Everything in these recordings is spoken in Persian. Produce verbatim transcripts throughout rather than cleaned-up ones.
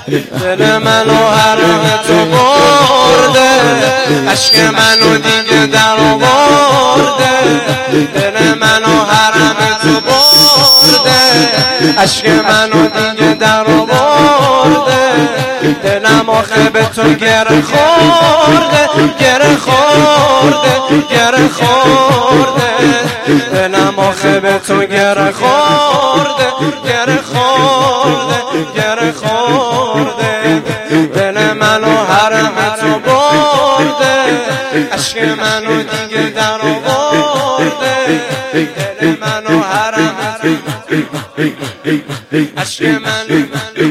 دل منو حرم تو برده، عشق منو دیگه در آورده. دل منو حرم تو برده، عشق منو دیگه در آورده. دلم آخه به تو گره خورده، گره خورده، گره خورده. دلم آخه به تو گره خورده، گره خورده، گره خورده. دل منو حرم تو برده، عشق منو دیگه در آورده. دل منو حرم عشق منو،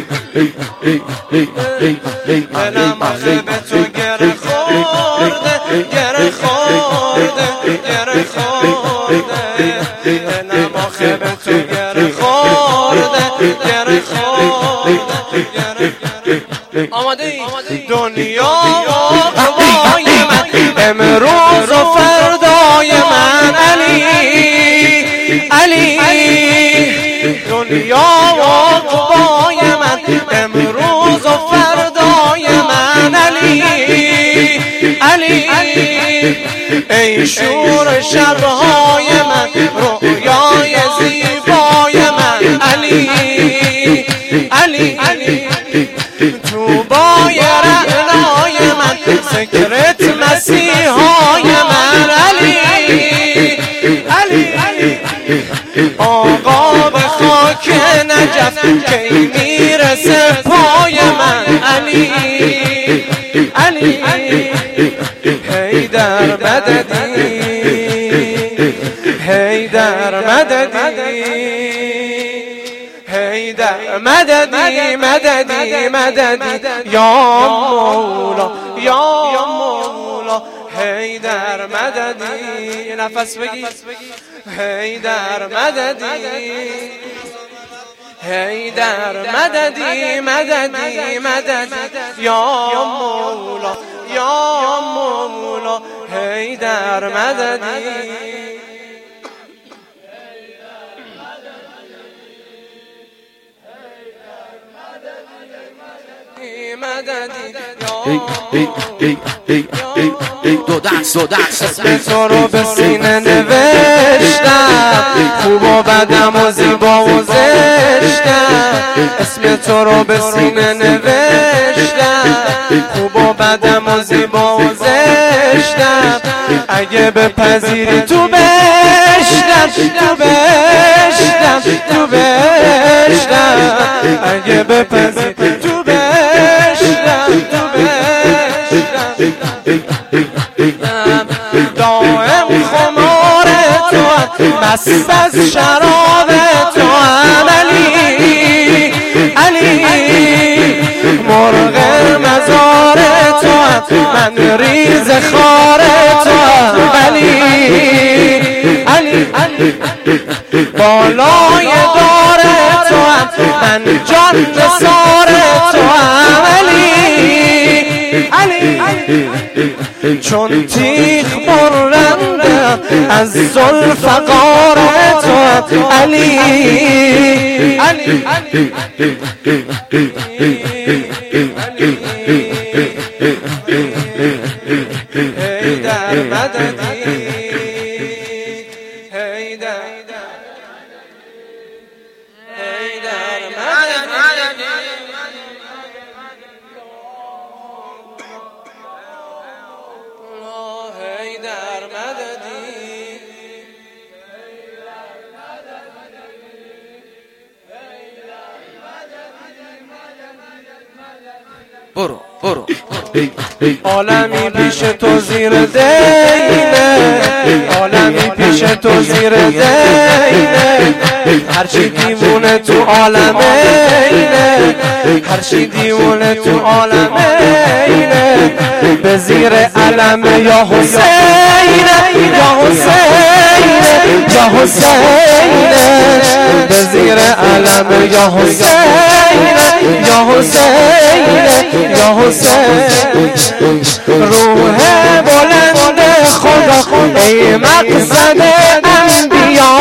دلم آخه به تو گره خورده، گره خورده، گره خورده. دلم آخه به تو گره خورده، گره خورده، گره خورده. آماده ای؟ دنیا قوای من، امروز و فردای من. علی علی دنیا قوای من، امروز و فردای من. علی علی ای شور شبهای من، رویای زیبای من. علی علی تو بای رعنای من، سکرت مسیحای من. علی علی آقا به خاک نجف کی میرسه پای من. علی علی حیدر مددی، حیدر مددی، حیدر مددی، مددی مددی یا مولا، یا مولا. حیدر مددی، نفس بگی. حیدر مددی، حیدر مددی، مددی مددی یا مولا، یا مولا. حیدر مددی. دو دست دو دست اسم تو رو به سینه نوشتم، خوب و بدم و زیبا و زشتم. اسم تو رو به سینه نوشتم، خوب و بدم و زیبا و زشتم. اگه بپذیری تو بشتم، تو بشتم، تو بشتم. اگه بپذیری تو بشتم، تو بشتم. دائم خمار تو، مست از شراب تو. علی علی مرغ مزار تو، من ریز خار تو. علی علی بالای دار تو، من جان نثار تو. علی علی چون تیغ برنده از ذوالفقار تو. علی علی حیدر مددی، حیدر حیدر مددی. حیدر مددی، برو برو. عالمی پیش تو زیر دینه، عالمی پیش تو زیر دینه. هرچی دیوونه تو عالمه اینه، هرچی دیوونه تو عالمه اینه. به زیر علم یا حسینه، یا حسینه، یا حسینه. به زیر علم یا حسینه، یا حسینه، یا حسین. روح بلند خدا ای مقصد انبیا.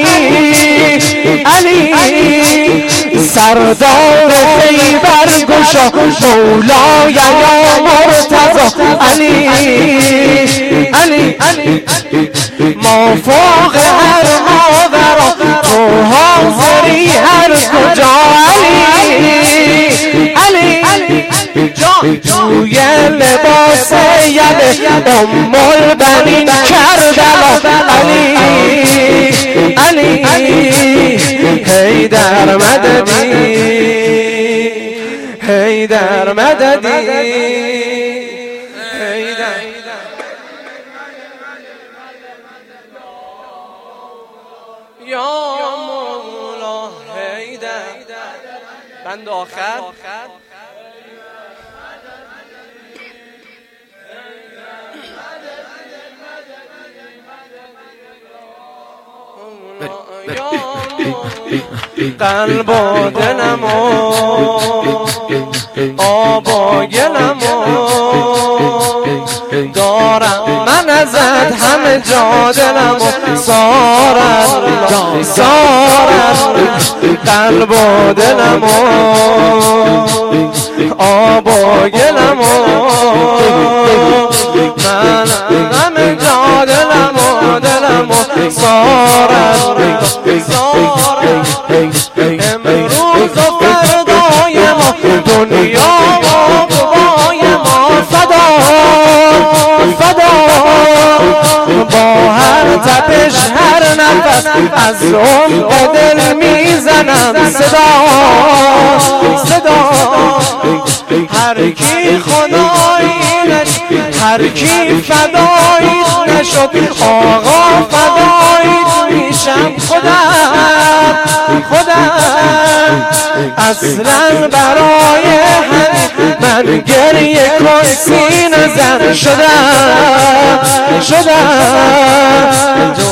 علی علی سردار خیبر گشا مولای یا مرتضی علی علی ما فوق هر ماورا تو حاضری هر کجا علی علی جان توی لباس ید ام البنین کربلا علی علی حیدر مددی حیدر مددی حیدر یا مولا حیدر بند آخر قلب و دلم و آب و گلم و دارم من ازت همه جا دلم و سارت سارت قلب و دلم و آب و گلم و من همه جا دلم و دلم و سارت سارت امروز و فردای ما دنیا و عقبای ما فدا فدا با هر تپش هر نفس از عمق دل میزنم صدا صدا هر کی خدایی نشد هر کی فدایی نشد آقا فدایی میشم خودم خودم اصلا برای همین من گریه کن سینه زن شدم شدم